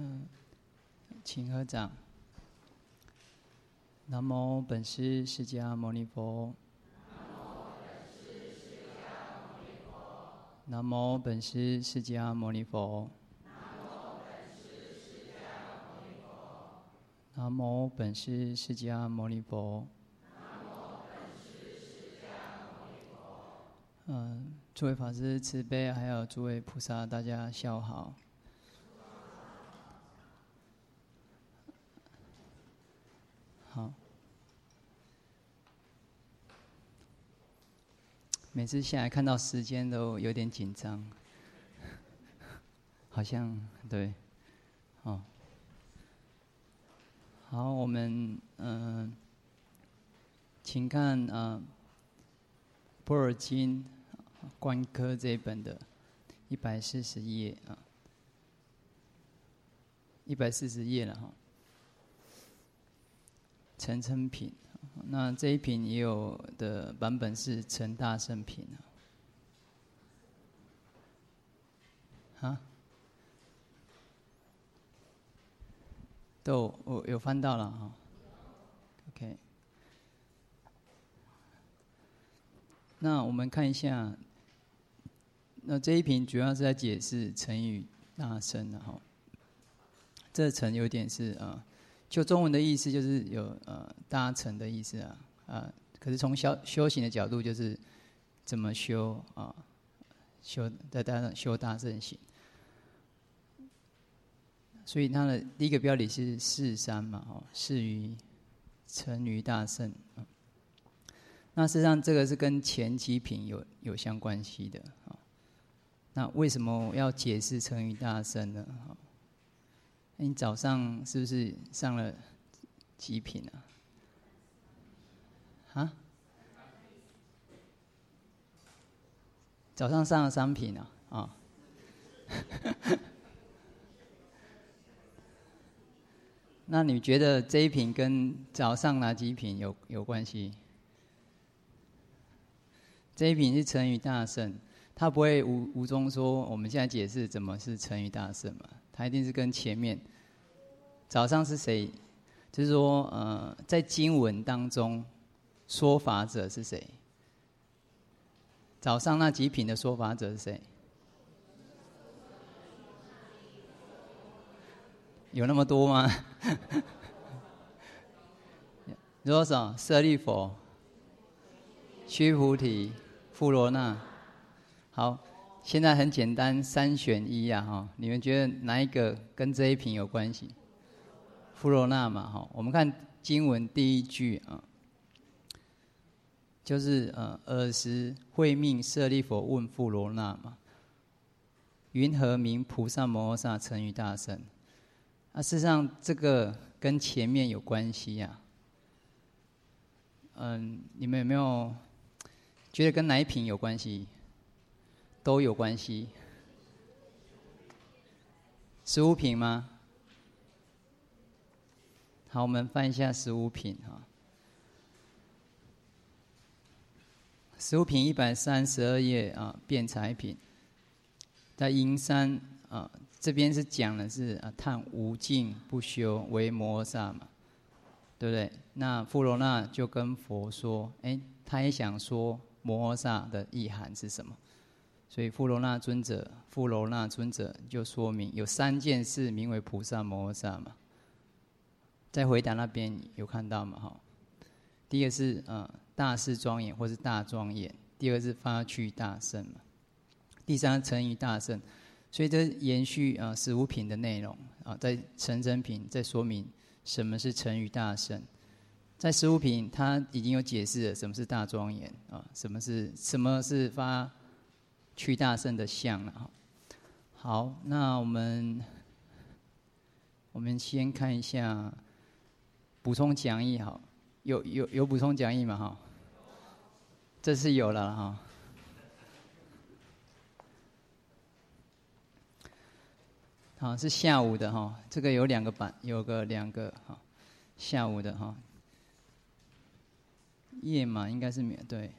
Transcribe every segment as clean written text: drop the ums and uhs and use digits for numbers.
请合掌。南无本师释迦牟尼佛。南无本师释迦牟尼佛。南无本师释迦牟尼佛。诸位法师慈悲，还有诸位菩萨，大家下午好。好。每次下来看到时间都有点紧张，好像对，哦。好，我们请看《般若经》观科这一本的140页啊，140页了哈。陈称品，那这一品也有的版本是陈大圣品啊。都我有翻到了哈。OK， 那我们看一下，那这一品主要是在解释成语大圣的哈。这成有点是就中文的意思就是有大成的意思啊，可是从修行的角度就是怎么修啊，修大圣行。所以它的第一个标题是释三嘛，释于成于大圣。那事实上这个是跟前几品有相关系的。那为什么要解释成于大圣呢？你早上是不是上了几品啊？早上上了3品啊。那你觉得这一品跟早上哪几品有关系？这一品是成于大圣，他不会无中说我们现在解释怎么是成于大圣嘛？他一定是跟前面早上是谁？就是说在经文当中说法者是谁？早上那几品的说法者是谁？有那么多吗？你说什么？舍利弗、须菩提、富罗那。好，现在很简单，3选1哈。你们觉得哪一个跟这一品有关系？富罗那嘛哈。我们看经文第一句就是尔时慧命舍利弗问富罗那嘛，云何名菩萨摩诃萨成于大圣？事实上这个跟前面有关系你们有没有觉得跟哪一品有关系？都有关系。15品吗？好，我们翻一下15品15品132页辩才品，在银山这边是讲的是叹无尽不修为摩诃萨嘛，对不对？那富罗那就跟佛说，他也想说摩诃萨的意涵是什么，所以富罗那尊者就说明有3件事名为菩萨摩诃萨嘛。在回答那边有看到嘛第一个是大事庄严或是大庄严，第二个是发趣大圣嘛，第三个成于大圣。所以这延续15品的内容在成真品在说明什么是成于大圣。在15品他已经有解释了什么是大庄严什么是发趣大圣的相了好，那我们先看一下补充讲义有补充讲义吗这是有了好，是下午的这个有2个版，有个2个下午的页码应该是没有，对，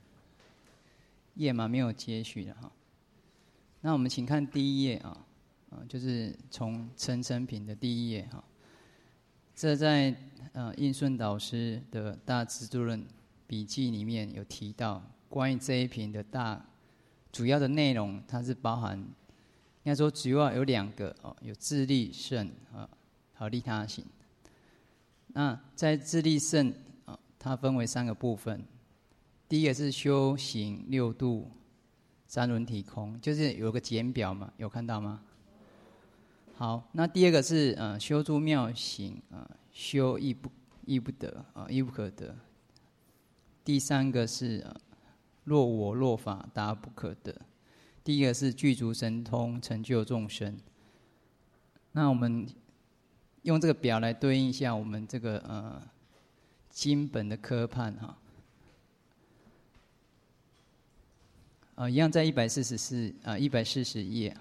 页码没有接续的那我们请看第一页就是从陈成品的第一页哈。这在印顺导师的大智度论笔记里面有提到，关于这一品的主要的内容，它是包含，应该说主要有2个有自利胜和利他行。那在自利胜它分为3个部分。第一个是修行6度3轮体空，就是有个简表嘛，有看到吗？好，那第二个是修诸妙行修亦不得亦不可得。第3个是若我若法达不可得。第一个是具足神通成就众生。那我们用这个表来对应一下我们这个经本的科判哈。一样在140页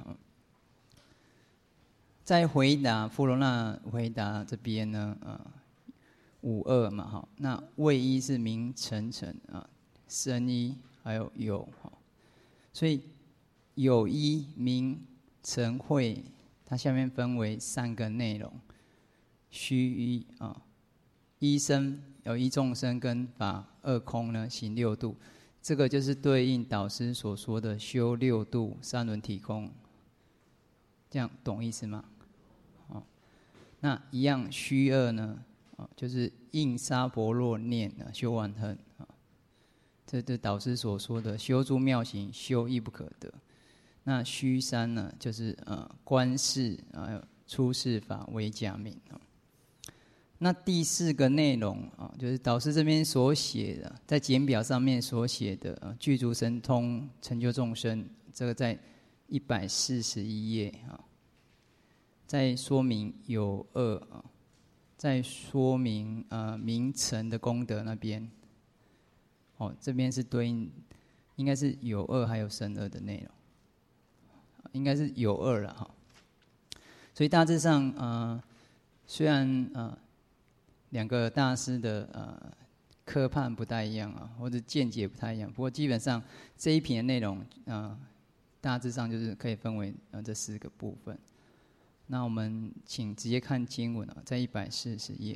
在回答富罗那回答这边呢52嘛哈，那位一是名成身一还有有所以有一名成会，它下面分为3个内容：虚一一生有一众生跟法2空呢行6度。这个就是对应导师所说的修6度3轮体空，这样懂意思吗？那一样虚2呢，就是应沙婆若念修完恨这是导师所说的修诸妙行修亦不可得。那虚3呢，就是观世出世法为假名那第4个内容就是导师这边所写的，在简表上面所写的具足神通成就众生，这个在141页在说明有2在说明名成的功德那边这边是对应，应该是有2还有生2的内容，应该是有2了哈。所以大致上虽然2个大师的科判不太一样或者见解不太一样，不过基本上这一品的内容大致上就是可以分为这4个部分。那我们请直接看经文在140页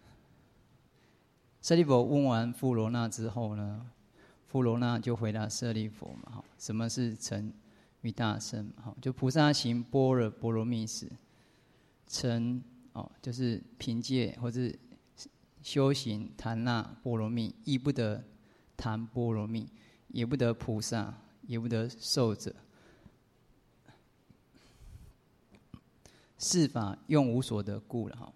舍利弗问完富罗那之后呢，富罗那就回答舍利弗嘛什么是成于大圣就菩萨行般若波罗蜜时，成就是凭借或是修行谈那波罗蜜，亦不得谈波罗蜜，也不得菩萨，也不得受者。是法用无所得故了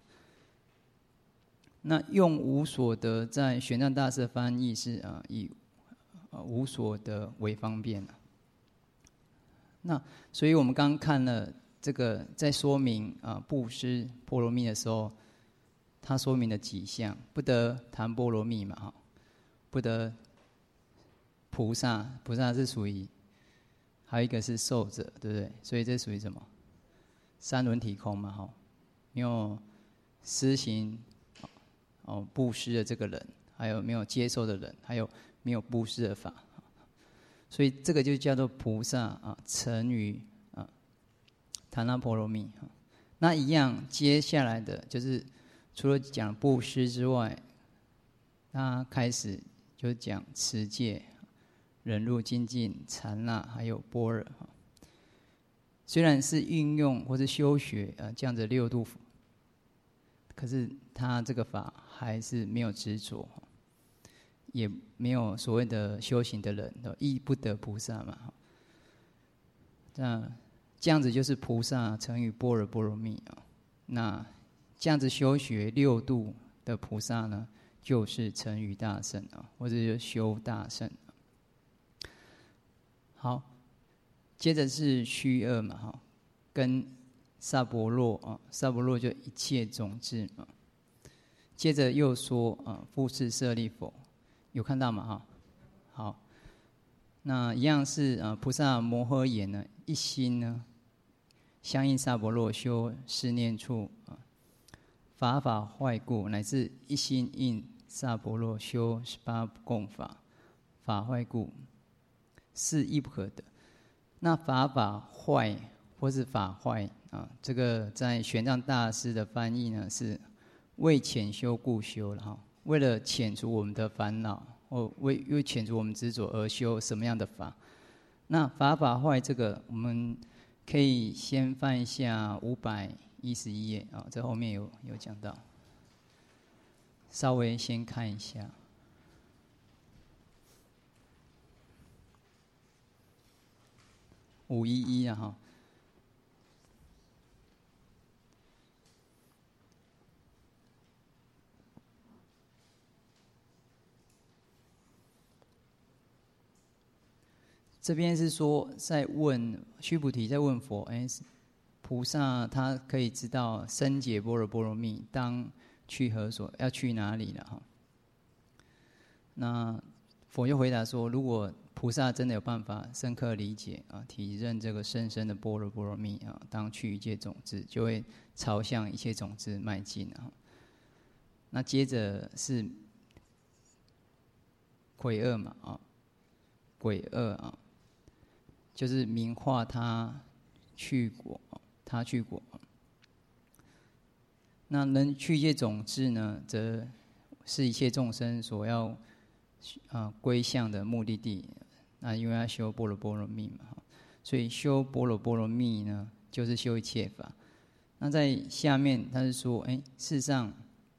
那用无所得，在玄奘大师的翻译是以无所得为方便那所以我们刚刚看了这个，在说明布施波罗蜜的时候，他说明了几项：不得谈波罗蜜嘛不得菩萨是属于，还有一个是受者，对不对？所以这属于什么？3轮体空嘛没有施行布施的这个人，还有没有接受的人，还有没有布施的法，所以这个就叫做菩萨成于谈那波罗蜜那一样，接下来的就是除了讲布施之外，他开始就讲持戒、忍辱、精进、禅那，还有般若虽然是运用或是修学这样子6度，可是他这个法还是没有执着，也没有所谓的修行的人亦不得菩萨嘛那这样子就是菩萨成于般若波罗蜜那这样子修学6度的菩萨呢，就是成于大圣或者就修大圣好，接着是虚2嘛跟萨婆若萨婆若就一切种智接着又说复次舍利弗，有看到吗好，那一样是菩萨摩诃言呢，一心呢相应萨婆若修思念处法坏故，乃至一心应萨婆若修18共法坏故，是亦不可得。那法坏或是法坏啊，这个在玄奘大师的翻译呢是为遣修故修了哈，为了遣除我们的烦恼，或为遣除我们执着而修什么样的法？那法坏这个，我们可以先翻一下511页啊，这后面有讲到，稍微先看一下。511啊哈。这边是说在问须菩提在问佛，菩萨他可以知道深解般若波罗蜜当去何所，要去哪里了哈？那佛就回答说，如果菩萨真的有办法深刻理解啊，体认这个深深的般若波罗蜜啊，当去一切种子，就会朝向一切种子迈进啊。那接着是癸二嘛啊，癸二啊。就是名化他去果，他去果。那能去一切种子呢，则是一切众生所要归向的目的地。那因为要修般若波罗蜜嘛，所以修般若波罗蜜呢，就是修一切法。那在下面他是说，事实上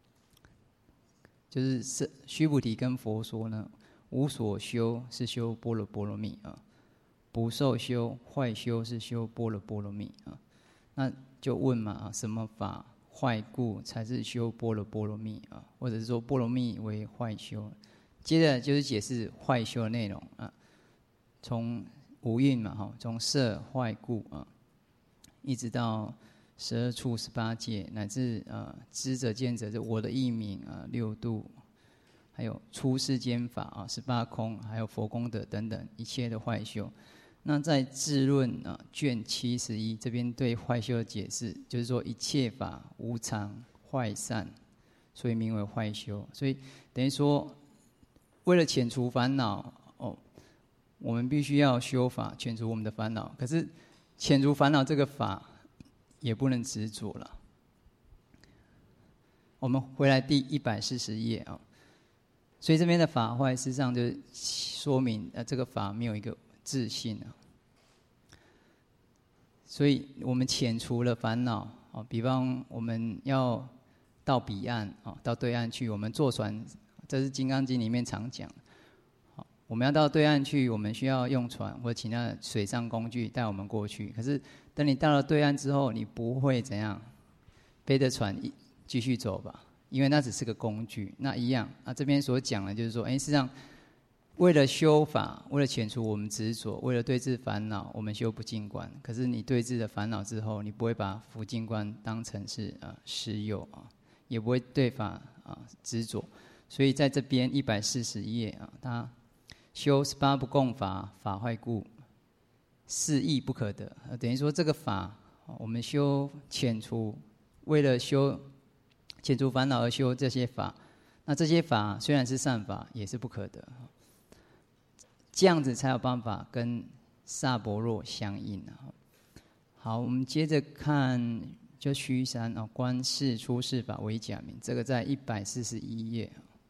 就是须菩提跟佛说呢，无所修是修般若波罗蜜啊。不受修坏修是修般若波罗蜜啊，那就问嘛啊，什么法坏故才是修般若波罗蜜啊？或者是说波罗蜜为坏修？接着就是解释坏修的内容啊，从五蕴嘛哈，从色坏故啊，一直到12处18界，乃至知者见者，就我的义名啊，6度，还有出世间法啊，18空，还有佛功德等等一切的坏修。那在智论卷71这边对坏修的解释，就是说一切法无常坏散，所以名为坏修。所以等于说，为了遣除烦恼我们必须要修法遣除我们的烦恼。可是遣除烦恼这个法也不能执着了。我们回来第140页啊，所以这边的法坏，事实上就说明这个法没有一个自信啊，所以我们遣除了烦恼啊，比方我们要到彼岸啊，到对岸去，我们坐船，这是《金刚经》里面常讲。我们要到对岸去，我们需要用船或其他水上工具带我们过去。可是等你到了对岸之后，你不会怎样背着船继续走吧？因为那只是个工具。那一样啊，这边所讲的就是说，事实上。为了修法，为了遣除我们执着，为了对治烦恼，我们修不净观。可是你对治了烦恼之后，你不会把福净观当成是实有啊，也不会对法执着。所以在这边140页啊，他修18不共法，法坏故，是亦不可得。等于说这个法，我们修遣除，为了修遣除烦恼而修这些法，那这些法虽然是善法，也是不可得。这样子才有办法跟萨婆若相应。好，我们接着看就须山观世出世法为假名，这个在141页。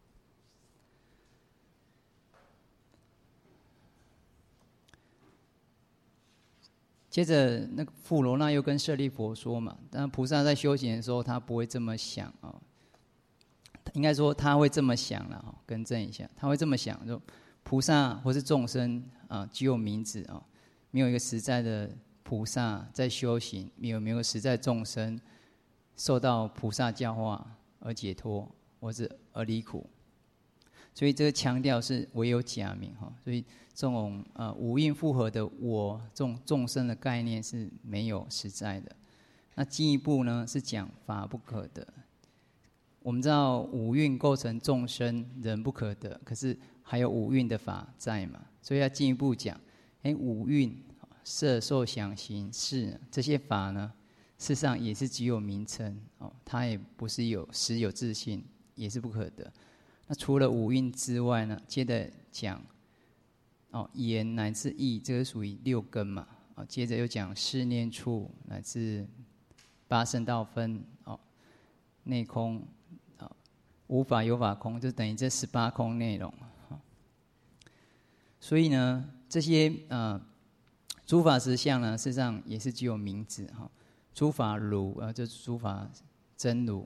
接着那个富罗那又跟舍利佛说嘛，但菩萨在修行的时候，他不会这么想应该说他会这么想了更正一下，他会这么想说。菩萨或是众生只有名字没有一个实在的菩萨在修行，没有一个实在众生受到菩萨教化而解脱，或是而离苦。所以这个强调是唯有假名所以这种五蕴复合的我这种众生的概念是没有实在的。那进一步呢是讲法不可得。我们知道五蕴构成众生，人不可得，可是还有五蕴的法在嘛，所以要进一步讲，五蕴色受想行识这些法呢，事实上也是只有名称它也不是有实有自性，也是不可得。那除了五蕴之外呢，接着讲言乃至意，这个属于六根嘛接着又讲思念处乃至八圣道分内空无法有法空，就等于这18空内容。所以呢，这些诸法实相呢，事实上也是只有名字哈。诸法如就是诸法真如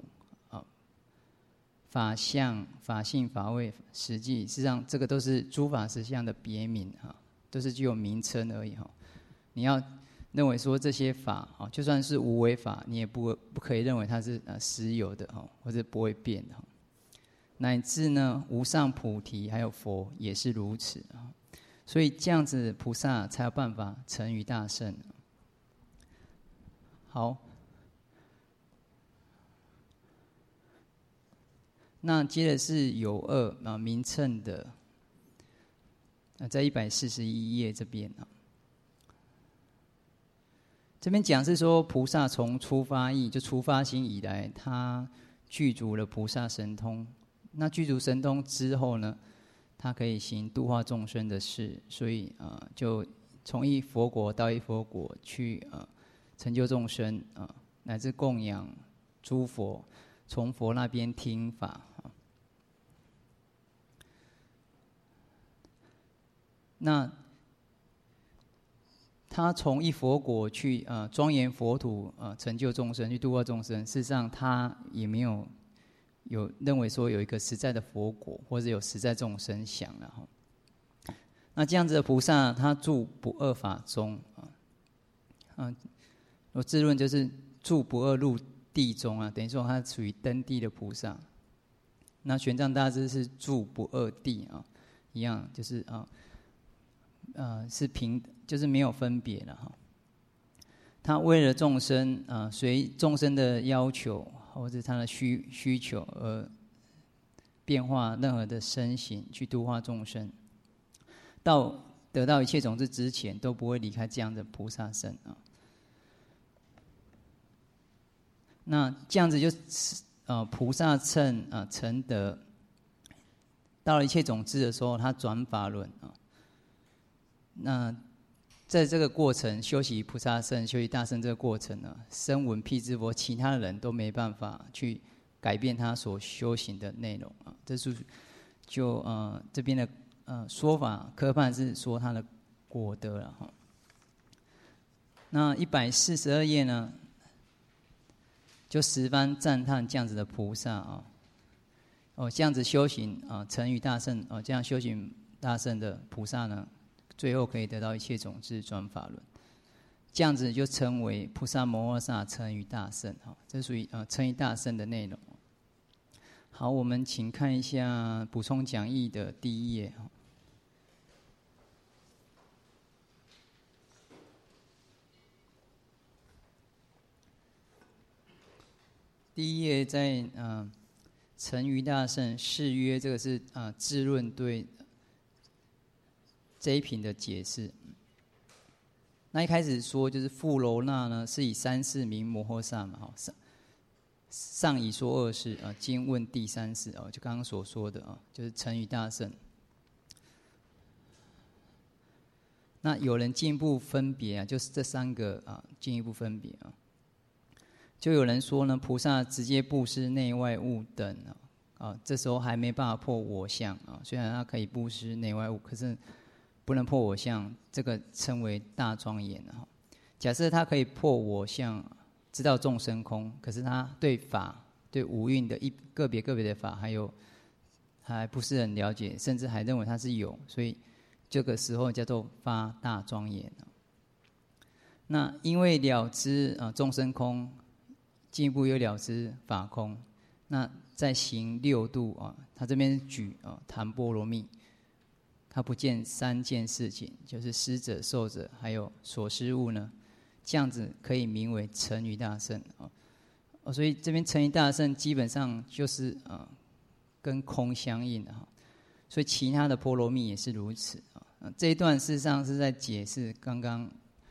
法相、法性、法位、实际，事实上这个都是诸法实相的别名哈，都是只有名称而已哈。你要认为说这些法就算是无为法，你也不可以认为它是实有的哈，或者不会变的。乃至呢，无上菩提还有佛也是如此啊。所以这样子菩萨才有办法成于大圣。好，那接着是有二名称的，在141页这边啊。这边讲是说，菩萨从出发意，就出发心以来，他具足了菩萨神通。那具足神通之后呢，他可以行度化众生的事，所以就从一佛国到一佛国去成就众生乃至供养诸佛，从佛那边听法。那他从一佛国去庄严佛土成就众生，去度化众生。事实上，他也没有认为说有一个实在的佛国，或者有实在众生想了哈。那这样子的菩萨，他住不二法中我自论就是住不二入地中等于说他属于登地的菩萨。那玄奘大师是住不二地一样就是是平，就是没有分别了哈。他为了众生随众生的要求或者他的需求而变化任何的身形去度化众生，到得到一切种子之前都不会离开这样的菩萨身那这样子就菩萨乘成德，到了一切种子的时候，他转法轮那在这个过程修习菩萨乘、修习大乘这个过程呢，声闻辟支佛其他的人都没办法去改变他所修行的内容这是就这边的说法科判是说他的果德了哈。那142页呢，就十番赞叹这样子的菩萨这样子修行成于大乘这样修行大乘的菩萨呢，最后可以得到一切种子转法轮，这样子就称为菩萨摩诃萨成于大乘这属于成于大乘的内容。好，我们请看一下补充讲义的第1页第1页在成于大乘誓约，这个是智论对这一品的解释。那一开始说就是富楼那呢，是以3世名摩诃萨嘛上已说2世今问第3世就刚刚所说的就是成于大乘。那有人进一步分别就是这3个进一步分别就有人说呢，菩萨直接布施内外物等这时候还没办法破我相虽然他可以布施内外物，可是不能破我相，这个称为大庄严假设他可以破我相，知道众生空，可是他对法、对五蕴的个别的法，还不是很了解，甚至还认为它是有，所以这个时候叫做发大庄严那因为了知众生空，进一步又了知法空，那在行6度他这边举檀波罗蜜，他不见3件事情，就是施者、受者还有所施物呢，这样子可以名为成于大乘所以这边成于大乘基本上就是跟空相应的所以其他的波罗蜜也是如此这一段事实上是在解释刚刚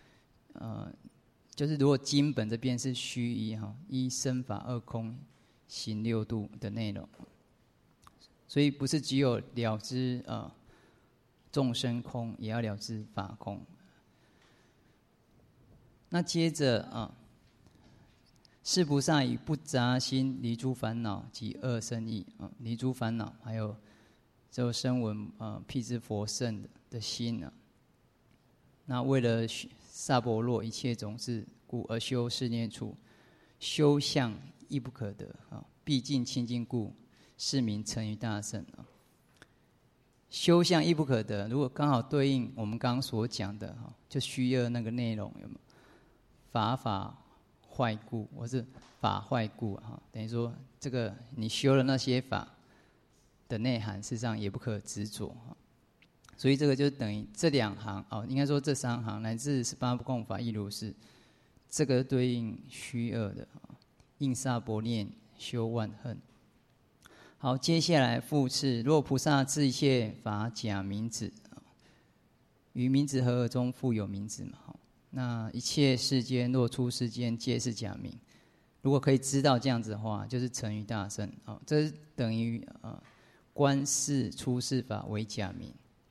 就是如果经本这边是虚一生法2空行6度的内容，所以不是只有了知众生空，也要了知法空。那接着是菩萨以不杂心离诸烦恼及恶生意离诸烦恼，还有就声闻辟支佛圣的心那为了萨婆若一切种子故而修四念处，修相亦不可得毕竟清净故，是名成于大圣修相亦不可得，如果刚好对应我们刚刚所讲的就虚恶那个内容，有没有？法坏故，或是法坏故等于说这个你修了那些法的内涵，事实上也不可执着所以这个就等于这两行应该说这三行乃至18不共法亦如是，这个对应虚恶的应萨婆念修万恨。好，接下来复次，若菩萨自一切法假名字，于名字和合中复有名字嘛？那一切世间若出世间，皆是假名。如果可以知道这样子的话，就是成于大圣这等于观世出世法为假名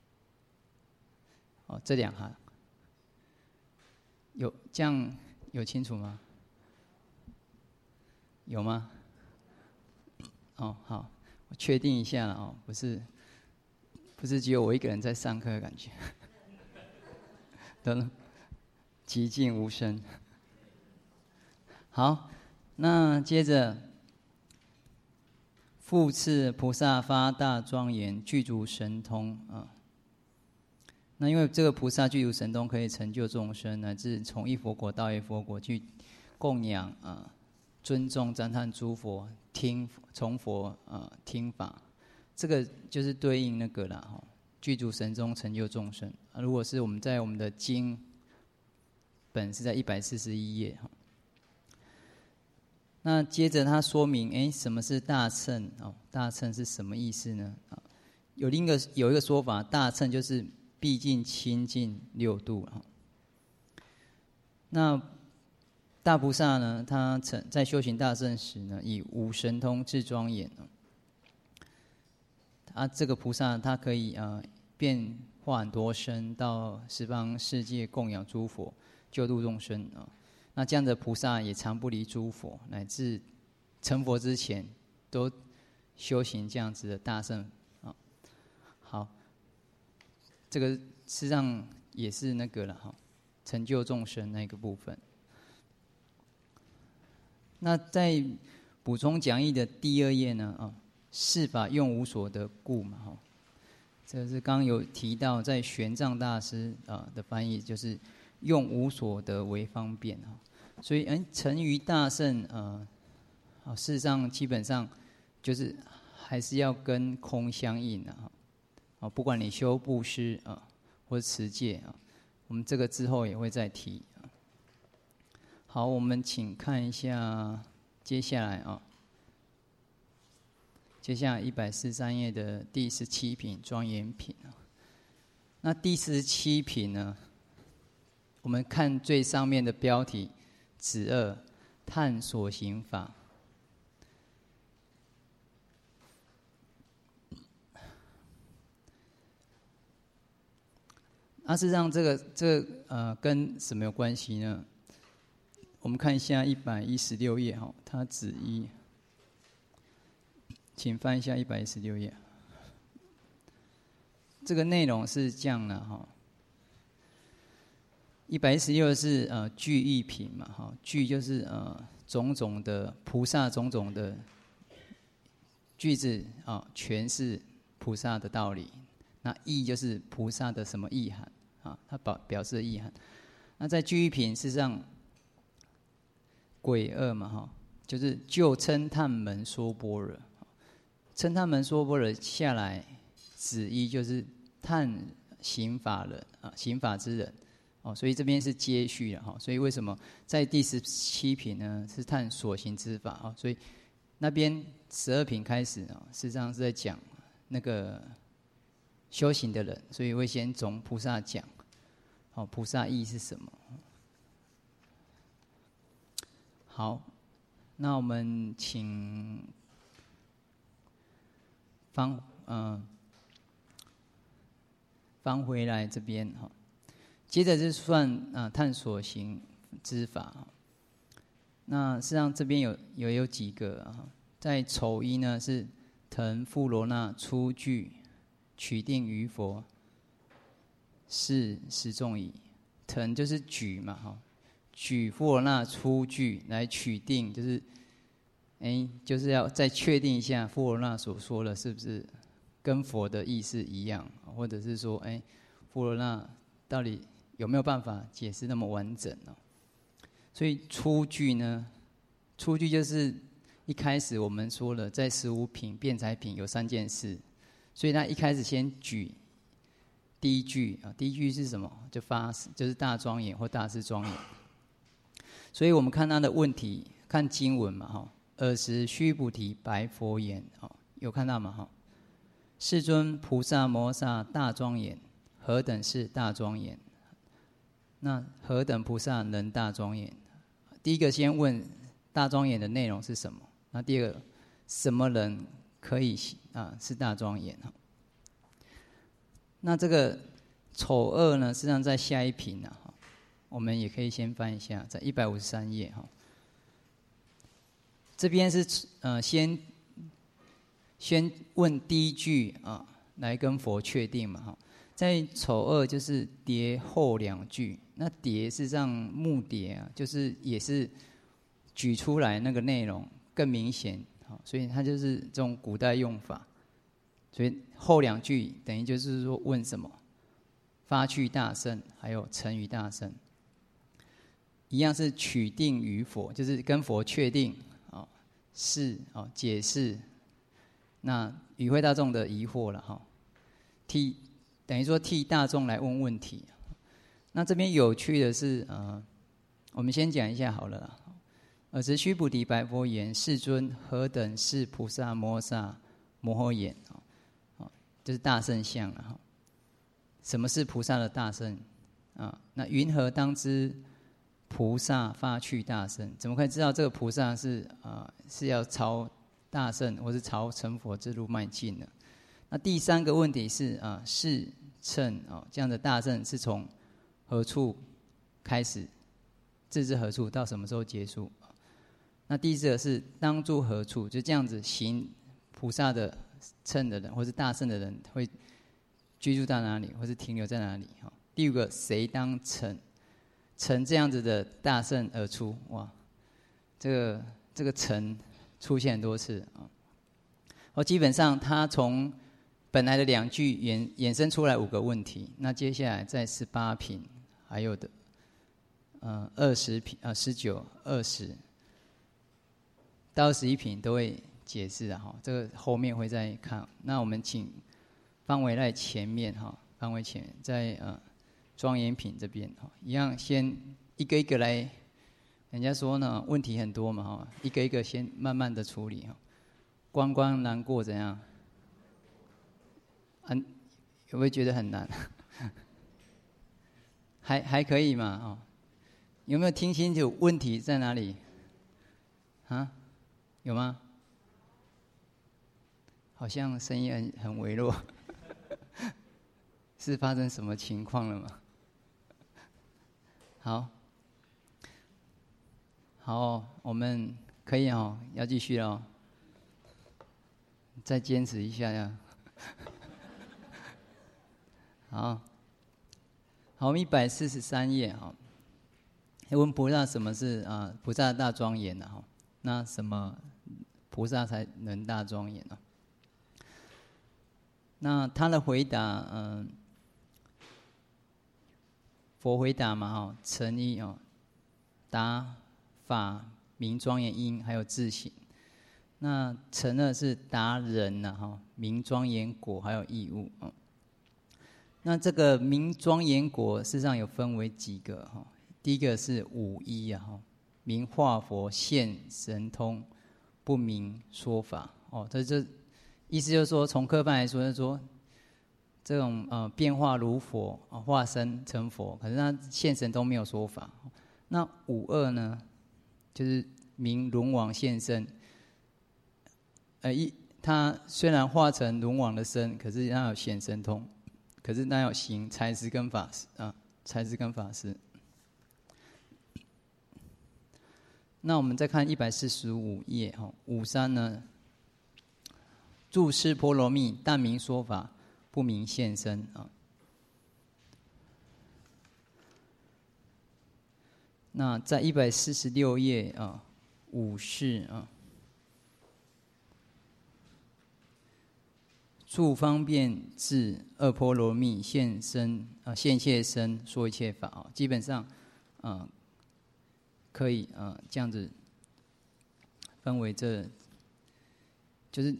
这两行这样有清楚吗？有吗？好，我确定一下了不是只有我一个人在上课的感觉，等寂静无声。好，那接着复次菩萨发大庄严具足神通那因为这个菩萨具足神通，可以成就众生，乃至从一佛国到一佛国去供养尊重赞叹诸佛，从佛听法，这个就是对应那个啦具足神通成就众生如果是我们在我们的经本是在141页那接着他说明什么是大乘大乘是什么意思呢有一个说法，大乘就是毕竟清净六度那大菩萨呢，他在修行大乘时呢，以无神通智庄严这个菩萨他可以变化很多身，到十方世界供养诸佛，救度众生那这样的菩萨也常不离诸佛，乃至成佛之前都修行这样子的大乘好，这个事实上也是那个了成就众生那个部分。那在补充讲义的第2页呢是法用无所得故嘛这是刚刚有提到，在玄奘大师的翻译，就是用无所得为方便所以成于大圣事实上基本上就是还是要跟空相应不管你修布施或者持戒我们这个之后也会再提好，我们请看一下接下来接下来143页的第17品庄严品那第17品呢，我们看最上面的标题子2探所行法事实上这个跟什么有关系呢？我们看一下116页它子1，请翻一下116页。这个内容是这样的116是具义品嘛具就是种种的菩萨种种的句子诠释菩萨的道理。那义就是菩萨的什么意涵它表示的意涵。那在具义品事实上鬼2嘛就是就称叹门说般若，称叹门说般若下来，子1就是叹行法人行法之人所以这边是接续了所以为什么在第17品呢是叹所行之法所以那边12品开始事实上是在讲那个修行的人，所以会先从菩萨讲菩萨意是什么。好，那我们请翻回来这边接着就算探索行之法那实际上这边有几个啊，在丑一呢是腾富罗那出具取定于佛，是十众矣。腾就是举嘛哈，举富罗那出具来取定，就是就是要再确定一下富罗那所说的是不是跟佛的意思一样，或者是说富罗那到底有没有办法解释那么完整呢？所以出具呢，出具就是一开始我们说了，在15品辩才品有3件事，所以他一开始先举第一句啊，第一句是什么？就是大庄严或大士庄严。所以我们看他的问题，看经文嘛哈。尔时须菩提白佛言：有看到吗？哈，世尊菩萨摩萨大庄严，何等是大庄严？那何等菩萨能大庄严？第一个先问大庄严的内容是什么？那第二个，什么人可以是大庄严？那这个丑恶呢，实际上在下一品啊，我们也可以先翻一下，在153页哈。这边是先问第一句啊，来跟佛确定嘛哈。在丑恶就是叠后2句，那叠事实上目叠啊，就是也是举出来那个内容更明显，所以它就是这种古代用法。所以后2句等于就是说问什么？发趣大乘，还有成于大乘，一样是取定于佛，就是跟佛确定是解释那与会大众的疑惑了哈。等于说替大众来问问题。那这边有趣的是我们先讲一下好了啦。尔时须菩提白佛言：世尊，何等是菩萨摩萨摩诃言？就是大圣相了哈。什么是菩萨的大圣啊？那云何当知菩萨发趣大圣？怎么可以知道这个菩萨是要朝大圣或是朝成佛之路迈进呢？那第3个问题是是乘这样的大圣是从何处开始，至至何处，到什么时候结束？那第4个是当住何处，就这样子行菩萨的乘的人或是大圣的人会居住到哪里，或是停留在哪里？第5个谁当乘这样子的大圣而出？哇，这个乘出现很多次啊。基本上他从本来的2句衍生出来5个问题，那接下来在18品还有的20品19、20到21品都会解释的哈。这个后面会再看。那我们请方维在前面哈，方维前面在庄严品这边一样先一个一个来。人家说呢，问题很多嘛哈，一个一个先慢慢的处理哈。关关难过怎样？有没有觉得很难？还可以嘛有没有听清楚问题在哪里？有吗？好像声音很微弱，是发生什么情况了吗？好，我们可以要继续了再坚持一下呀。好，我们143页问菩萨什么是菩萨大庄严呢？那什么菩萨才能大庄严呢？那他的回答，佛回答嘛成一达法明庄严因，还有自省。那成2是达人明庄严果，还有义务那这个明庄严果事实上有分为几个第一个是5一明化佛现神通，不明说法这意思就是说，从科班来说，就是说这种变化如佛化身成佛，可是他现神通没有说法。那5二呢，就是明轮王现身。他虽然化成轮王的身，可是他有显神通，可是他有行财施跟法施财施跟法施。 那我们再看145页53呢，住释波罗蜜，但明说法，不明现身啊。那在146页五世住方便智二波罗蜜现现身说一切法基本上可以这样子分为就是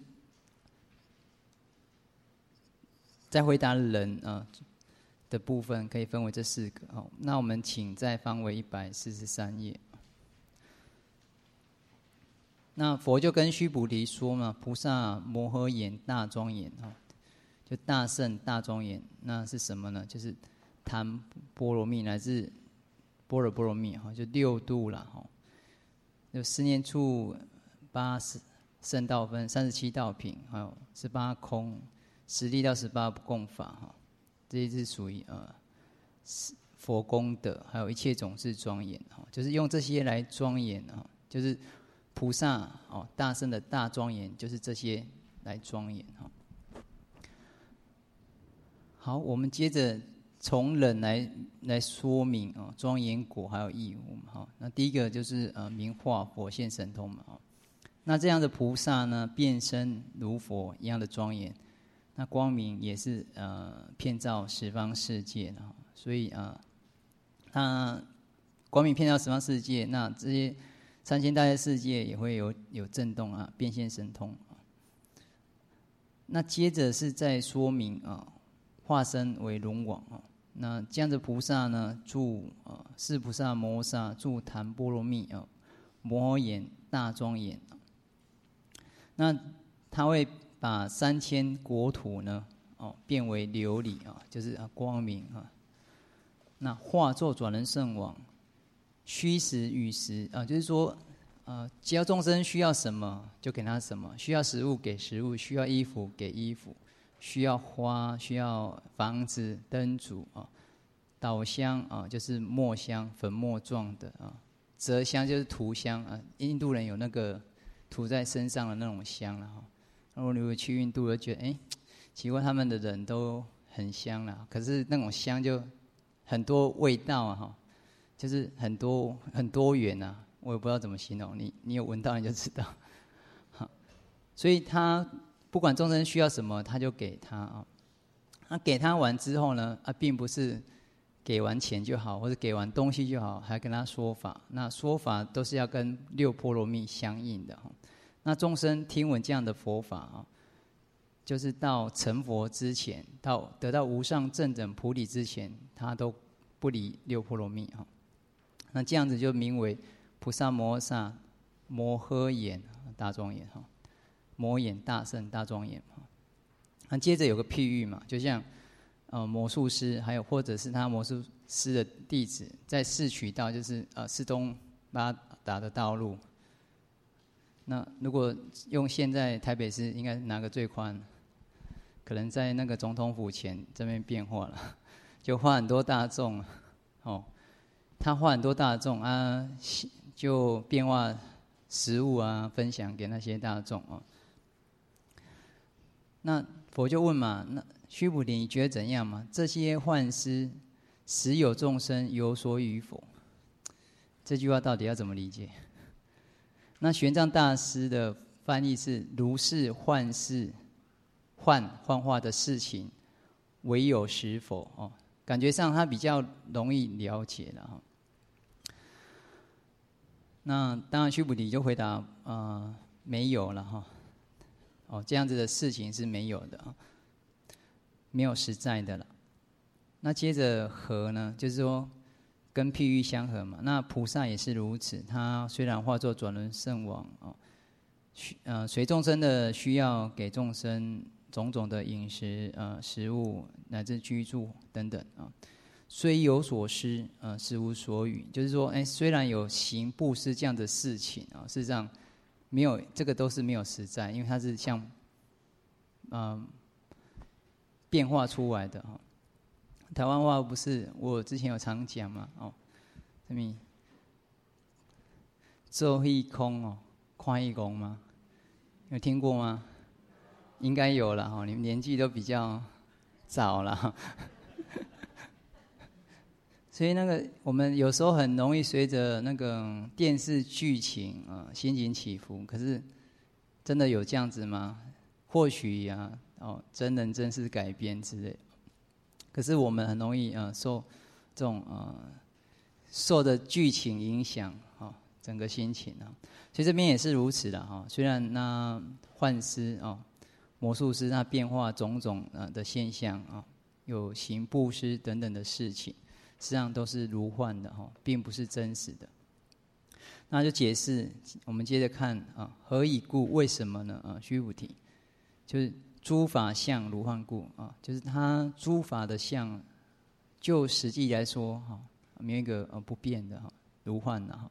在回答人的部分可以分为这4个那我们请再翻为143页。那佛就跟须菩提说嘛，菩萨摩诃言大庄严就大圣大庄严，那是什么呢？就是谈波罗蜜乃至般若波罗蜜就6度啦就4念处、8圣道分、37道品，还有18空、10力到18不共法这些是属于佛功德，还有一切种智庄严就是用这些来庄严就是菩萨大圣的大庄严，就是这些来庄严好，我们接着从人来说明庄严果还有义务那第一个就是明化佛现神通嘛那这样的菩萨呢，变身如佛一样的庄严。那光明也是遍照十方世界的所以它光明遍照十方世界，那这些3000大千世界也会有震动变现神通那接着是在说明化身为龙王那这样的菩萨呢，住是菩萨摩诃萨住檀波罗蜜摩诃言大庄严那他会把3000国土呢变为琉璃就是光明那化作转轮圣王，虚实与时就是说只要众生需要什么就给他什么，需要食物给食物，需要衣服给衣服，需要花需要房子灯烛导香就是墨香粉末状的折香就是涂香印度人有那个涂在身上的那种香如果你去印度就觉得奇怪，他们的人都很香啦，可是那种香就很多味道就是很多元我也不知道怎么形容，你有闻到你就知道所以他不管众生需要什么他就给他那给他完之后呢并不是给完钱就好，或者给完东西就好，还跟他说法。那说法都是要跟6波罗蜜相应的那众生听闻这样的佛法就是到成佛之前，到得到无上正等菩提之前，他都不离6波罗蜜那这样子就名为菩萨摩诃萨摩诃言大庄严摩眼大圣大庄严那接着有个譬喻嘛，就像魔术师，还有或者是他魔术师的弟子，在四渠道，就是四通八达的道路。那如果用现在台北市，应该哪个最宽？可能在那个总统府前这边变化了，就画很多大众他画很多大众就变化食物分享给那些大众那佛就问嘛，那须菩提，你觉得怎样嘛？这些幻师实有众生有所与否？这句话到底要怎么理解？那玄奘大师的翻译是：如是幻事幻化的事情，唯有实否？感觉上他比较容易了解了那当然，须菩提就回答没有了这样子的事情是没有的没有实在的了。那接着合呢，就是说跟譬喻相合嘛。那菩萨也是如此，他虽然化作转轮圣王随众生的需要，给众生种种的饮食食物乃至居住等等虽有所施实无所与。就是说虽然有行布施这样的事情事实上没有，这个都是没有实在，因为它是像变化出来的台湾话不是我之前有常讲嘛做一空哦，看一空吗？有听过吗？应该有了哈，你们年纪都比较早了。所以那个我们有时候很容易随着那个电视剧情心情起伏，可是真的有这样子吗？或许真人真事改编之类。可是我们很容易受这种受的剧情影响整个心情所以这边也是如此的虽然那幻师魔术师他变化种种的现象有行布施等等的事情，实际上都是如幻的并不是真实的。那就解释，我们接着看何以故？为什么呢？须菩提，就是诸法相如幻故就是他诸法的相，就实际来说没有一个不变的如幻的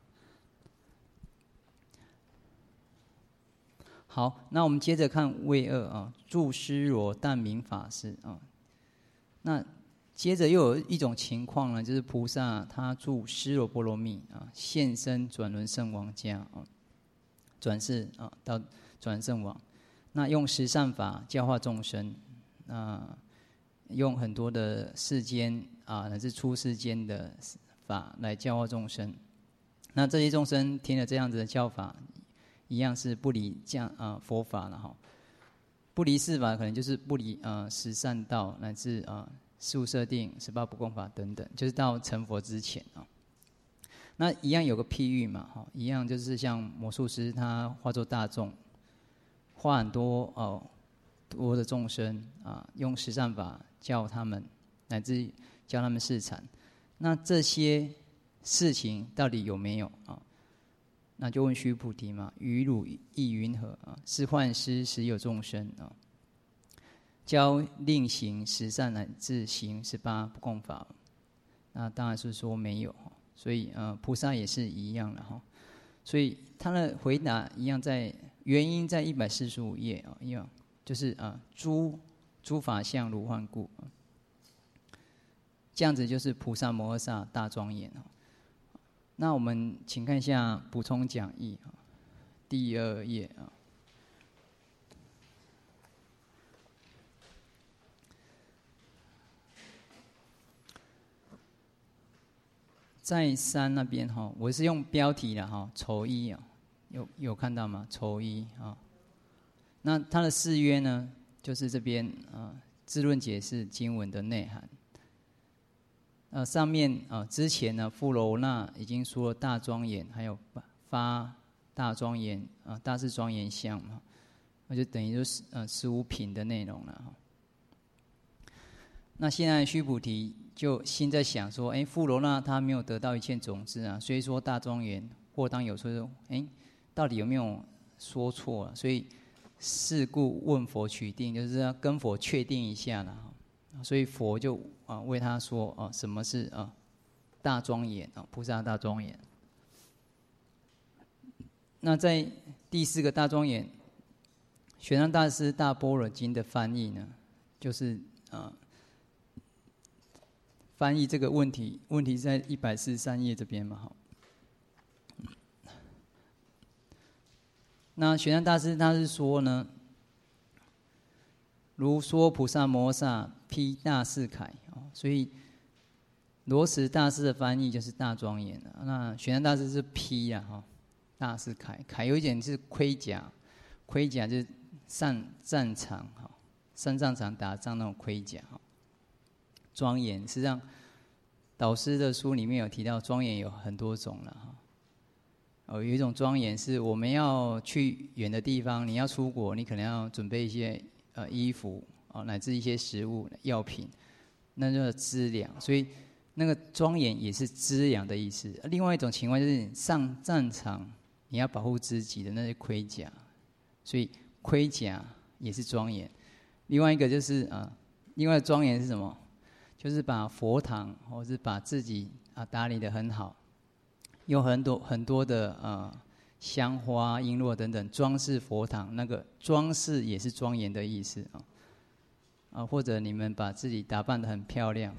好，那我们接着看位二住尸罗但名法师那接着又有一种情况呢，就是菩萨他住尸罗波罗蜜现身转轮圣王家转世到转圣王，那用十善法教化众生，用很多的世间乃至出世间的法来教化众生。那这些众生听了这样子的教法，一样是不离佛法了哈。不离四法，可能就是不离十善道，乃至事物设定、18不共法等等，就是到成佛之前那一样有个譬喻嘛一样就是像魔术师他化作大众，化很多多的众生用十善法教他们，乃至教他们示禅。那这些事情到底有没有那就问须菩提嘛，于汝意云何是幻师实有众生教令行十善乃至行18不共法，那当然是说没有所以菩萨也是一样的所以他的回答一样原因在145页一样就是诸法相如幻故这样子就是菩萨摩诃萨大庄严那我们请看一下补充讲义第2页在3那边我是用标题的丑一有看到吗？丑一那它的誓约呢，就是这边自论解释经文的内涵。上面之前呢，富楼那已经说了大庄严，还有发大庄严大士庄严相嘛，那就等于就是15品的内容了那现在须菩提就心在想说，富楼那他没有得到一切种子所以说大庄严或当有说，到底有没有说错所以是故问佛取定，就是要跟佛确定一下了所以佛就为他说什么是大庄严菩萨大庄严。那在第4个大庄严，玄奘大师大般若经的翻译呢，就是翻译这个问题在143页这边嘛那玄奘大师他是说呢，如说菩萨摩诃萨披大士铠所以罗什大师的翻译就是大庄严那玄奘大师是披大士铠有一点是盔甲就是上战场上战场打仗那种盔甲庄严。实际上导师的书里面有提到庄严有很多种了有一种庄严是我们要去远的地方，你要出国，你可能要准备一些衣服乃至一些食物药品，那叫资粮，所以那个庄严也是资粮的意思。另外一种情况就是你上战场你要保护自己的那些盔甲，所以盔甲也是庄严。另外一个就是另外的庄严是什么？就是把佛堂或是把自己打理得很好，用很多的香花、璎珞等等装饰佛堂，那个装饰也是庄严的意思或者你们把自己打扮得很漂亮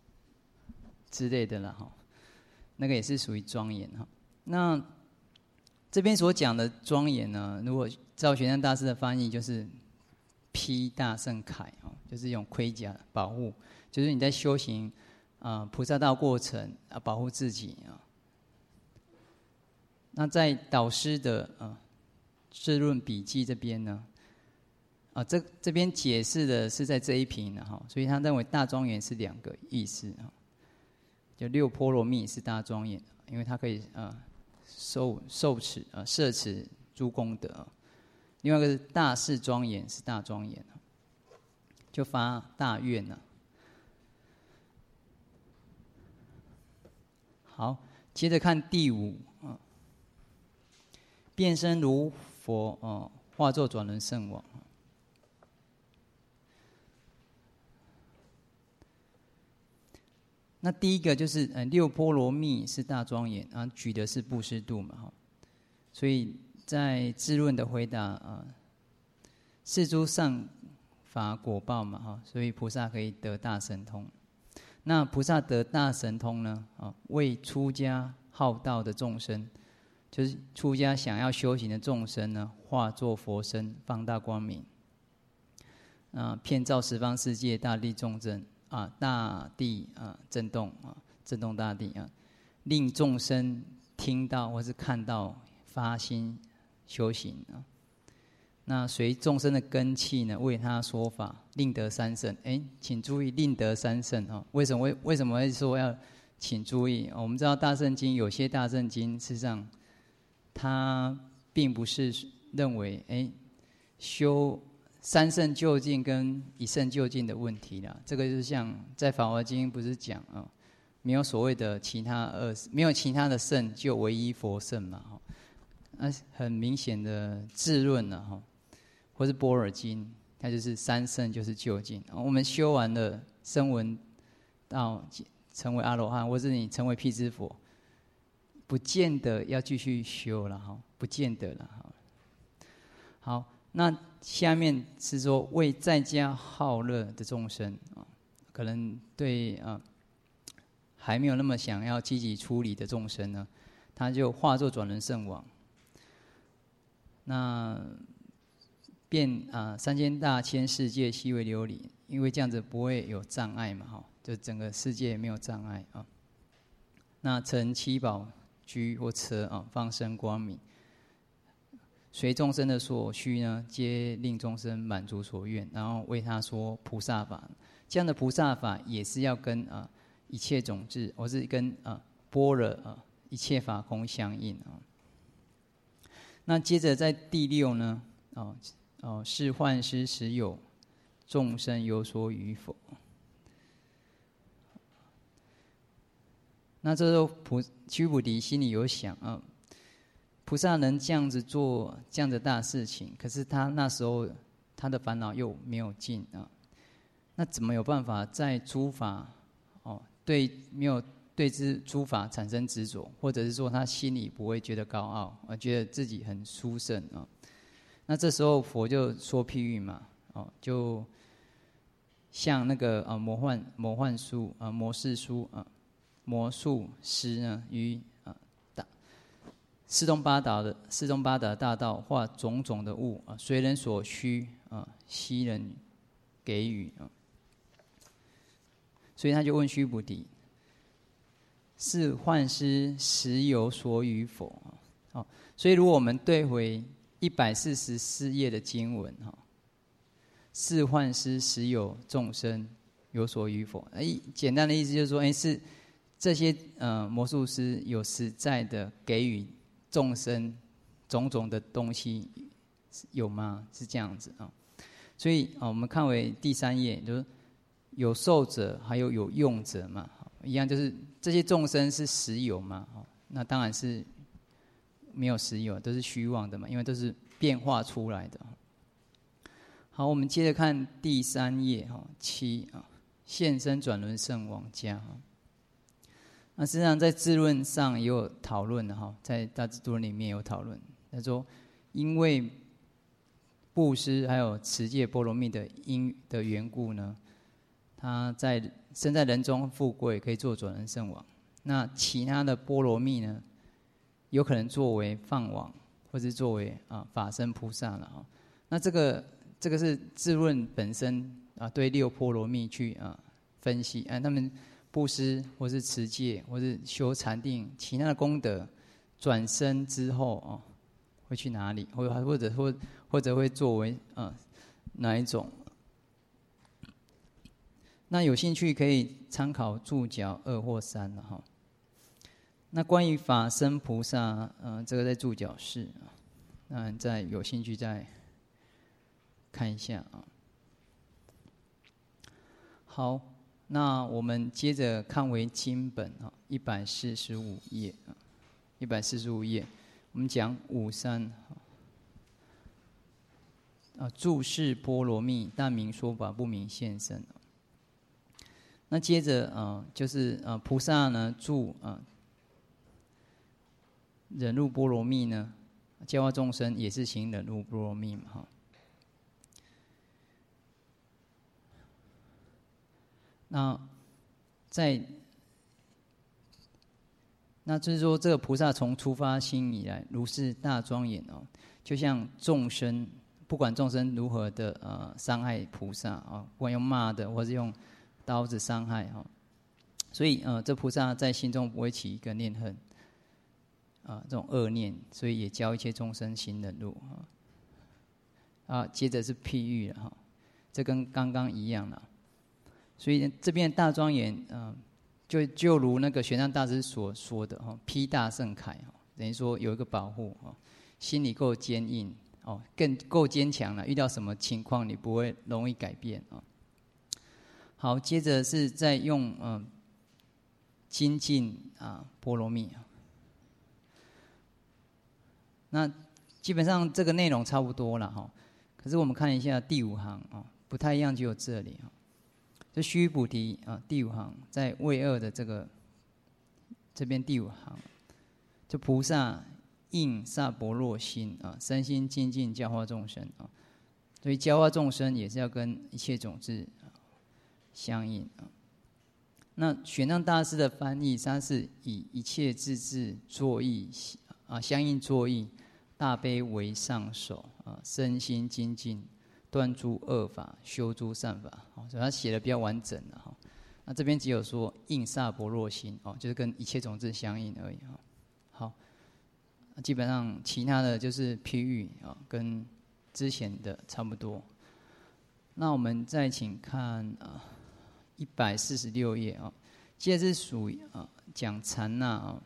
之类的啦那个也是属于庄严那这边所讲的庄严呢，如果照玄奘大师的翻译，就是披大圣铠就是用盔甲保护，就是你在修行菩萨道过程保护自己那在导师的智论笔记这边呢，这边解释的是在这一品所以他认为大庄严是2个意思就6波罗蜜是大庄严，因为它可以受持摄持诸功德另外一个是大事庄严是大庄严就发大愿好，接着看第5变身如佛化作转轮圣王。那第一个就是6波罗蜜是大庄严举的是布施度嘛所以在智论的回答是诸上法果报嘛所以菩萨可以得大神通。那菩萨得大神通呢为出家好道的众生，就是出家想要修行的众生呢，化作佛身，放大光明遍照十方世界，大地众生大地震动震动大地令众生听到或是看到，发心修行那随众生的根器呢，为他说法，令得三圣。请注意，令得三圣为什么会说要请注意？我们知道大圣经有些大圣经，事实上它并不是认为修三圣究竟跟一圣究竟的问题啦。这个就是像在法华经不是讲没有所谓的其他没有其他的圣，就唯一佛圣嘛很明显的智论或是般若经，它就是三圣就是究竟。我们修完了声闻到成为阿罗汉，或是你成为辟支佛，不见得要继续修了不见得了好，那下面是说为在家好乐的众生可能对还没有那么想要积极处理的众生呢，他就化作转轮圣王。那变3000大千世界悉为琉璃，因为这样子不会有障碍嘛就整个世界没有障碍那乘七宝居或车放生光明，随众生的所需呢，皆令众生满足所愿，然后为他说菩萨法。这样的菩萨法也是要跟一切种智，或是跟般若一切法空相应那接着在第6呢是幻师实有众生有所与否？那这时候须菩提心里有想菩萨能这样子做这样的大事情，可是他那时候他的烦恼又没有尽那怎么有办法在诸法没有对诸法产生执着，或者是说他心里不会觉得高傲觉得自己很殊胜那这时候佛就说譬喻嘛就像那个魔术师呢于四通八达大道，化种种的物随人所需悉人给予所以他就问须菩提：是幻师实有所与否？所以如果我们对回144页的经文是幻师实有众生有所与否？简单的意思就是说是这些魔术师有实在的给予众生种种的东西有吗？是这样子所以我们看为第3页，就是有受者还有用者嘛一样，就是这些众生是实有吗那当然是没有实有，都是虚妄的嘛，因为都是变化出来的好，我们接着看第3页7现身转轮圣王家那实际上在智论上也有讨论的在大智度论里面有讨论，他说因为布施还有持戒波罗蜜的缘故呢，他生在人中富贵，可以做转轮圣王。那其他的波罗蜜呢，有可能作为放网或是作为法身菩萨了哈。那这个是自论本身对六波罗蜜去分析，他们布施或是持戒或是修禅定其他的功德，转生之后会去哪里，或者会作为哪一种？那有兴趣可以参考注脚2或3了哈。那关于法身菩萨，这个在注脚4那再有兴趣再看一下啊。好，那我们接着看为经本145页145页，我们讲53住世波罗蜜，但明说法不明现身。那接着就是菩萨呢住忍辱波罗蜜呢，教化众生也是行忍辱波罗蜜嘛哈。那就是说，这个菩萨从出发心以来，如是大庄严就像众生，不管众生如何的伤害菩萨不管用骂的，或是用刀子伤害所以这菩萨在心中不会起一个念恨这种恶念，所以也教一切众生行忍辱接着是譬喻了这跟刚刚一样了。所以这边大庄严就如那个玄奘大师所说的披大圣铠等于说有一个保护心里够坚硬更够坚强了，遇到什么情况你不会容易改变好，接着是在用精进波罗蜜那基本上这个内容差不多了可是我们看一下第5行不太一样，就有这里就须菩提第5行在位2的这边第5行，就菩萨应萨婆若心身心精进教化众生所以教化众生也是要跟一切种子相应那玄奘大师的翻译，他是以一切智智作意相应作意，大悲为上首身心精进，断诸恶法，修诸善法所以他写的比较完整了那这边只有说应萨婆若心就是跟一切种子相应而已好，基本上其他的就是譬喻跟之前的差不多。那我们再请看146页接着是属于讲禅那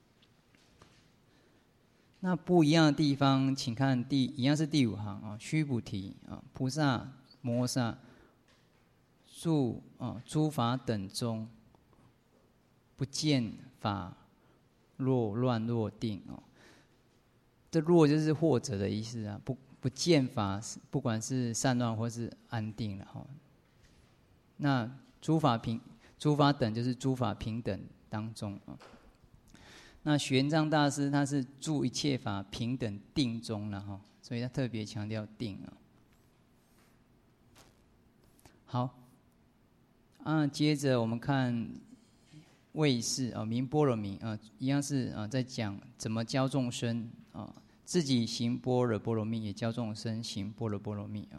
那不一样的地方，请看一样是第5行须菩提菩萨摩诃萨住诸法等中，不见法若乱若定这若就是或者的意思不见法，不管是散乱或是安定了那诸法等就是诸法平等当中那玄奘大师他是住一切法平等定中了所以他特别强调定好接着我们看位四明般若明一样是在讲怎么教众生自己行般若波罗蜜，也教众生行般若波罗蜜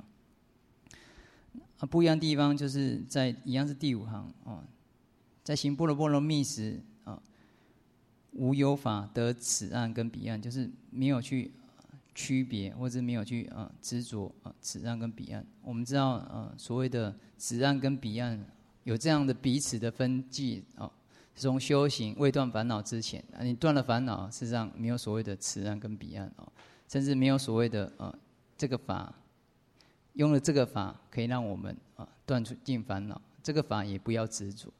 不一样的地方就是一样是第5行在行般若波罗蜜时无有法得此岸跟彼岸，就是没有去区别，或者没有去执着此岸跟彼岸。我们知道所谓的此岸跟彼岸有这样的彼此的分际从修行未断烦恼之前你断了烦恼，事实上没有所谓的此岸跟彼岸甚至没有所谓的这个法，用了这个法可以让我们断除尽烦恼，这个法也不要执着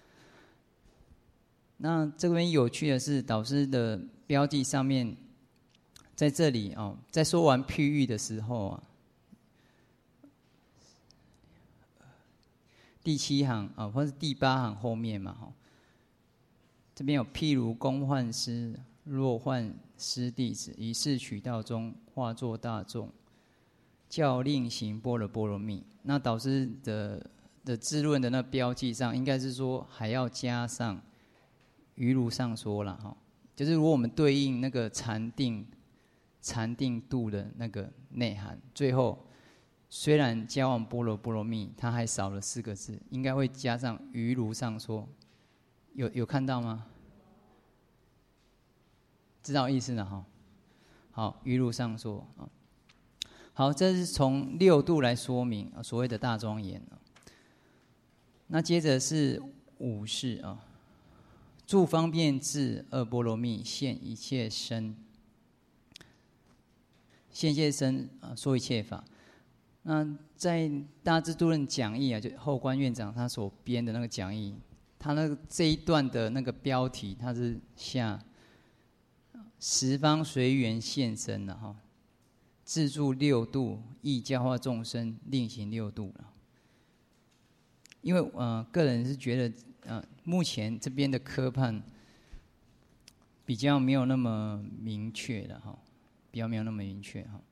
那这边有趣的是，导师的标记上面，在这里在说完譬喻的时候第7行或是第8行后面嘛这边有譬如公患师，若患师弟子，于是取道中化作大众，教令行般若波罗蜜。那导师的智论的那标记上，应该是说还要加上于如上说了就是如果我们对应那个禅定禅定度的那个内涵。最后虽然交往般若波罗蜜，它还少了4个字，应该会加上于如上说。有看到吗？知道意思了哈。好，于如上说啊。好，这是从6度来说明所谓的大庄严。那接着是5事啊，住方便智2波罗蜜，现一切身，现一切身啊，说一切法。那在《大智度论》讲义啊，就后观院长他所编的那个讲义，他那个这一段的那个标题，他是下十方随缘现身了哈，自住6度，亦教化众生，令行6度了。因为个人是觉得目前这边的科判比较没有那么明确的哈，比较没有那么明确哈。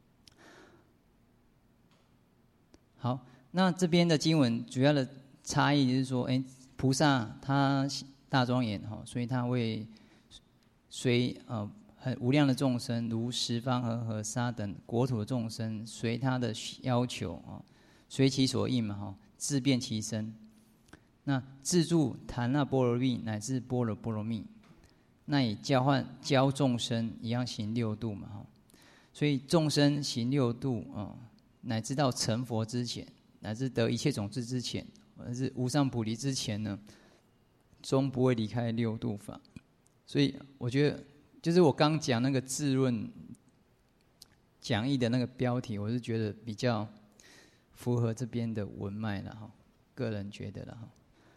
好，那这边的经文主要的差异就是说，菩萨他大庄严哈，所以他会随很无量的众生，如十方恒河沙等国土的众生，随他的要求啊，随其所应嘛哈，自变其身。那自住檀那波罗蜜乃至般若波罗蜜，那以教众生一样行6度嘛哈。所以众生行6度啊，乃至到成佛之前，乃至得一切种子之前，或者是无上菩提之前呢，终不会离开6度法。所以我觉得，就是我刚讲那个智论讲义的那个标题，我是觉得比较符合这边的文脉了哈，个人觉得了哈。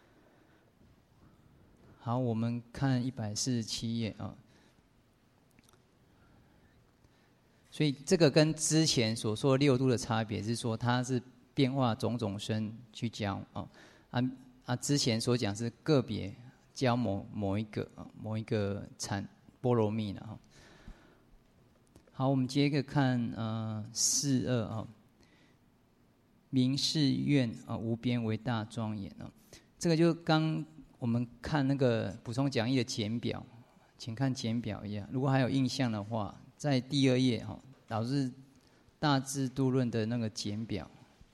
好，我们看147页啊。所以这个跟之前所说的6度的差别是说，它是变化种种身去教之前所讲是个别教某一个禅波罗蜜了哈。好，我们接一个看42啊，明誓愿无边为大庄严啊。这个就刚我们看那个补充讲义的简表，请看简表一样。如果还有印象的话，在第2页哈，老师大智度论的那个简表，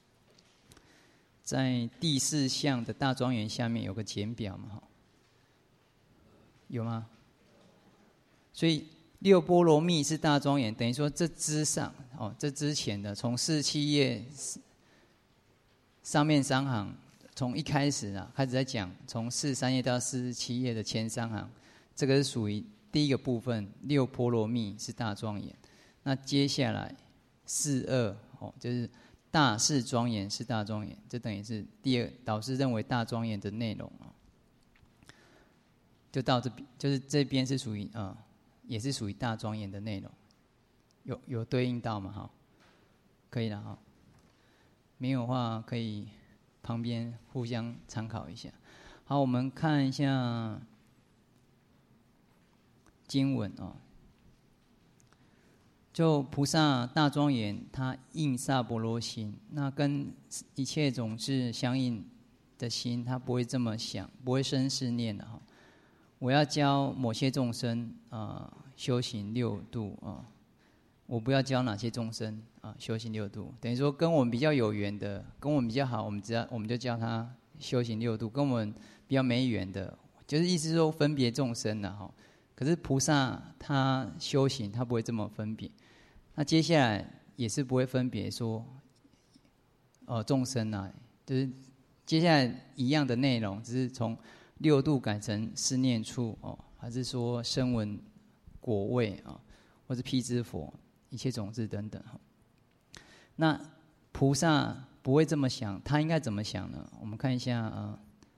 在第4项的大庄严下面有个简表嘛哈，有吗？所以6波罗蜜是大庄严，等于说这之上这之前的从47页上面3行。从一开始开始在讲，从43页到47页的前3行，这个是属于第一个部分，6波罗蜜是大庄严。那接下来42就是大士庄严是大庄严，这等于是第2导师认为大庄严的内容就到这边，就是这边是属于也是属于大庄严的内容，有对应到吗？哈，可以了哈，没有的话可以旁边互相参考一下。好，我们看一下经文就菩萨大庄严，他应萨婆罗心，那跟一切种子相应的心，他不会这么想，不会生思念的哈。我要教某些众生修行6度我不要教哪些众生修行6度，等于说跟我们比较有缘的，跟我们比较好，我们就教他修行6度；跟我们比较没缘的，就是意思说分别众生了哈。可是菩萨他修行，他不会这么分别。那接下来也是不会分别说众生就是接下来一样的内容，只是从6度改成思念处还是说声闻果位或是辟支佛一切种子等等那菩萨不会这么想，他应该怎么想呢？我们看一下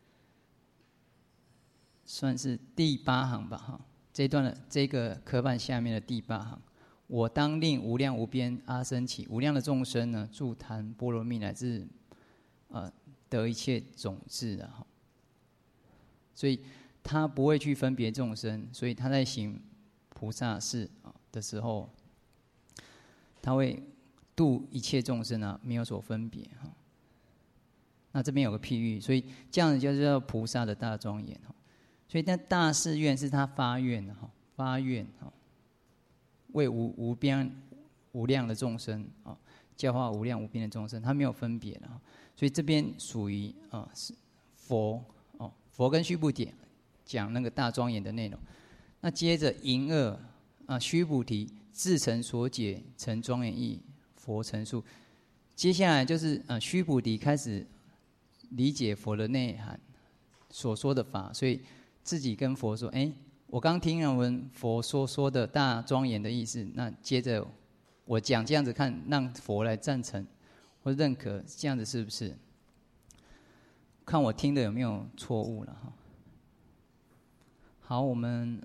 算是第8行吧哈，这一段的这个科判下面的第8行，我当令无量无边阿僧祇无量的众生呢，住檀波罗蜜乃至得一切种子所以他不会去分别众生，所以他在行菩萨事的时候，他会度一切众生没有所分别那这边有个譬喻，所以这样子就叫菩萨的大庄严所以那大誓愿是他发愿发愿为无边无量的众生啊，教化无量无边的众生，他没有分别的，所以这边属于是佛哦，佛跟须菩提讲那个大庄严的内容。那接着淫恶须菩提自成所解，成庄严义，佛陈述。接下来就是须菩提开始理解佛的内涵所说的法，所以自己跟佛说：“我刚听了闻佛说的大庄严的意思，那接着我讲这样子看，让佛来赞成或认可，这样子是不是？看我听的有没有错误了哈？”好，我们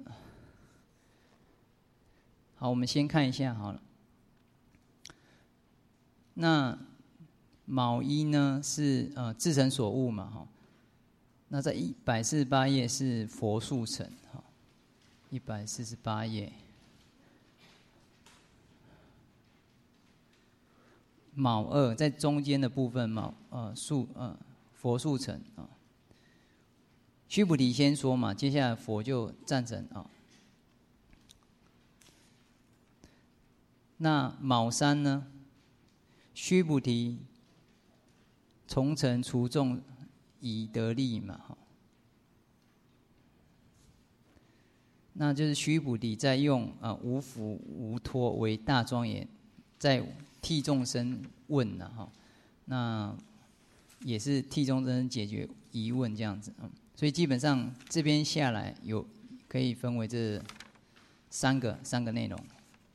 先看一下好了。那卯一呢是自成所悟嘛哈？那在148页是佛速成哈，148页。卯二在中间的部分，佛速成啊。须菩提先说嘛，接下来佛就赞成啊。那卯三呢？须菩提从尘除众以得利嘛，哈。那就是须菩提在用无辅无托为大庄严，在替众生问了哈。那也是替众生解决疑问这样子啊。所以基本上这边下来可以分为这三个内容。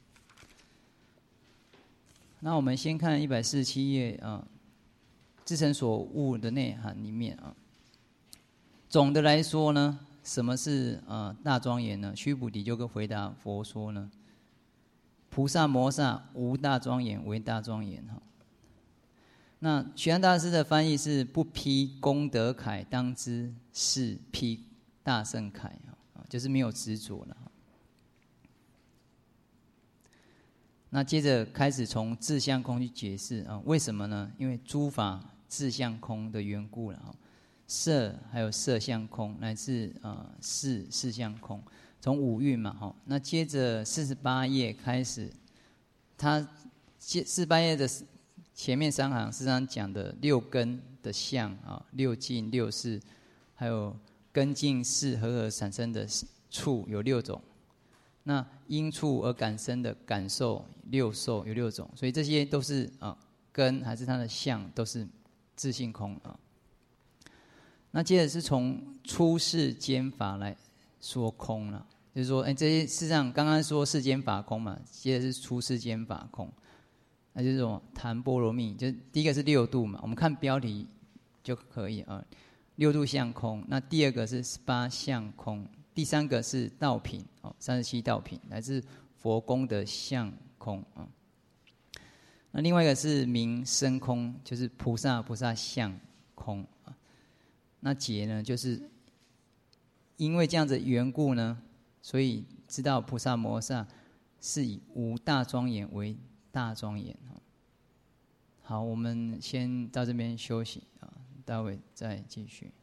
那我们先看147页自成所悟的内涵里面啊。总的来说呢，什么是大庄严呢？须菩提就跟回答佛说呢：菩萨摩萨无大庄严为大庄严哈。那玄奘大师的翻译是：不披功德铠，当知是披大圣铠就是没有执着了。那接着开始从自相空去解释为什么呢？因为诸法自相空的缘故了色还有色相空，乃至事相空，从五蕴嘛那接着48页开始，他48页的前面3行事实上讲的6根的相6境6识，还有根境识合而产生的处有6种。那因处而感生的感受6受有6种，所以这些都是根还是它的相，都是自性空那接着是从出世间法来说空了，就是说，这些事实上刚刚说世间法空嘛，接着是出世间法空，那就是什么谈般若蜜，就是第一个是6度嘛，我们看标题就可以6度相空。那第二个是18相空。第3个是道品37道品，来自佛功德相空那另外一个是名身空，就是菩萨相空那解呢，就是因为这样子缘故呢，所以知道菩萨摩萨是以无大庄严为大庄严好，我们先到这边休息待会再继续。